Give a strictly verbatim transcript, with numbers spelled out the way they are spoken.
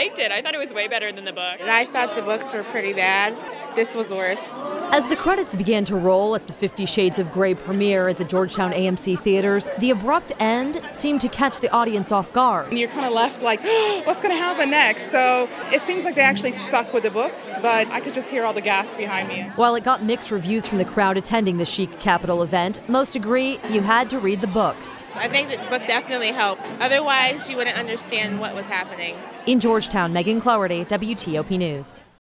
liked it. I thought it was way better than the book. And I thought the books were pretty bad. This was worse. As the credits began to roll at the Fifty Shades of Grey premiere at the Georgetown A M C theaters, the abrupt end seemed to catch the audience off guard. And you're kind of left like, oh, what's going to happen next? So it seems like they actually stuck with the book, but I could just hear all the gas behind me. While it got mixed reviews from the crowd attending the Chic Capital event, most agree you had to read the books. I think the book definitely helped. Otherwise, you wouldn't understand what was happening. In Georgetown, Megan Cloherty, W T O P News.